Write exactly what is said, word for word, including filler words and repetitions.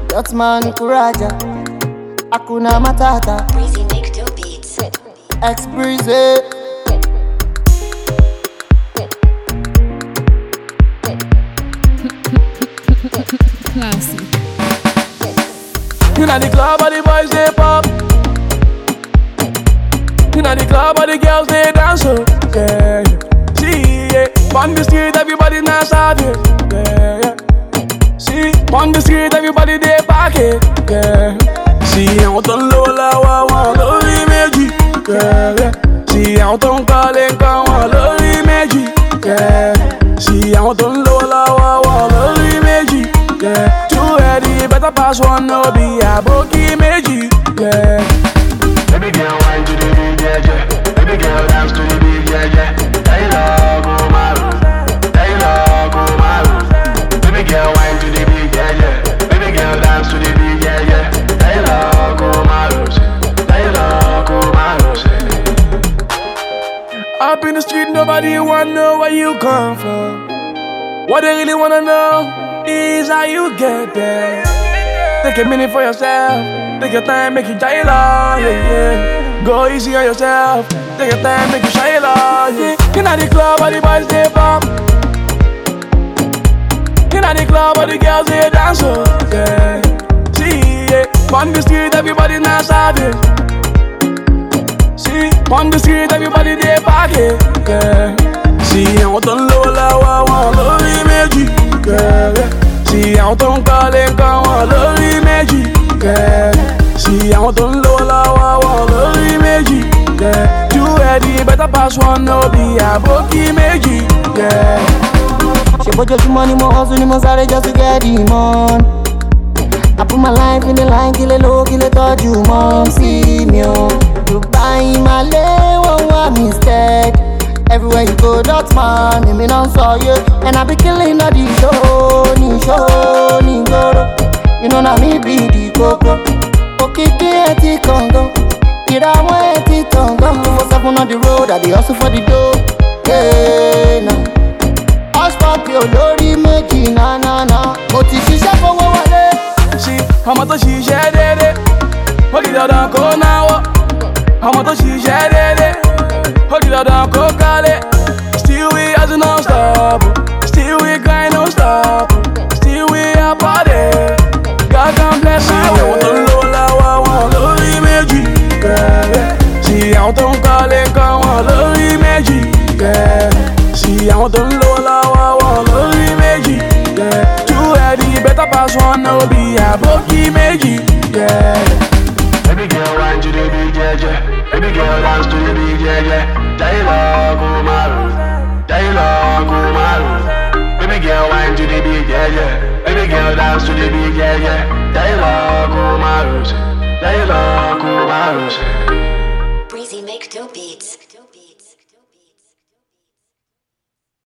Dotman Kuraja, Akuna Matata, Breezy make two beats. X Breezy. Classy. Inna the club, all the boys they pop. Inna the club, all the girls they dance. Oh, yeah, yeah. See, yeah. On the street, everybody now start it. Yeah, yeah. See, on the street, everybody they pack it. Yeah. See, on ton lola wa wa lori meji. Yeah, yeah. See, on ton kale kan wa lori meji. Yeah. See, on ton lola wa wa lori meji. Yeah. Too ready, better pass one, no be a bookie meji. Yeah. Baby girl, wine to the beat, yeah, yeah. Baby girl, dance to the beat, yeah, yeah. Taylor, go maru. Taylor, go maru. Baby girl, wine to the beat, yeah, yeah. Baby girl, dance to the beat, yeah, yeah. Taylor, go maru. Taylor, go maru. Up in the street, nobody wanna know where you come from. What they really wanna know is how you get there. Take a minute for yourself. Take your time, make it jail, yeah, yeah. Go easy on yourself. Take your time, make it shine, yeah. Inna the club, all the boys they pop. Inna the club, all the girls they dance, oh, yeah. See, yeah. On the street, everybody now start it. See, on the street, everybody they pack it, yeah. See, on ton lola wa wa lori meji, yeah, yeah. See, on ton kale kan wa lori meji, yeah. See, on ton lola wa wa lori meji, yeah. Too ready, better pass one, no be a bookie meji, yeah. She put your money, more hustle, ni mo sáré just to get the money. I put my life in the line, kill it low, kill it touch you, mom, see me, oh. You buy my lane, one one mistake. Everywhere you go, that's man, me non saw you. And I be killing all the show, ni show, ni goro. You know na me be the coco. Okiki eti kongo, irawo eti tongo. For seven on the road, I be hustle for the dough. Yeah, nah. Hush pop your lori meji, na na na. Mo ti ṣiṣẹ́ fowó wọlé. See, ọmọ tó ṣiṣẹ́ dédé, ó di dandan kó náwó. Ọmọ tó ṣiṣẹ́ dédé, ó di dandan kó kálé. Still we hustle non-stop, still we grind non-stop, still we a party. God can bless you. Àwọn tó ń lò láwa wọn lórí méjì. Sí, àwọn tó ń kálé kan wọn lórí méjì. Sí, àwọn tó ń lò láwa wọn lórí méjì. Too ready, better pass one, no be a bookie meji. Yeah. Baby girl, wine to the beat, yeah, yeah. Baby girl, dance to the beat, yeah, yeah. Taylor, go maru. Taylor, go maru. Baby girl, wine to the beat, yeah, yeah. Baby girl, dance to the beat, yeah, yeah. Taylor, go maru. Taylor, go maru. Breezy make two beats.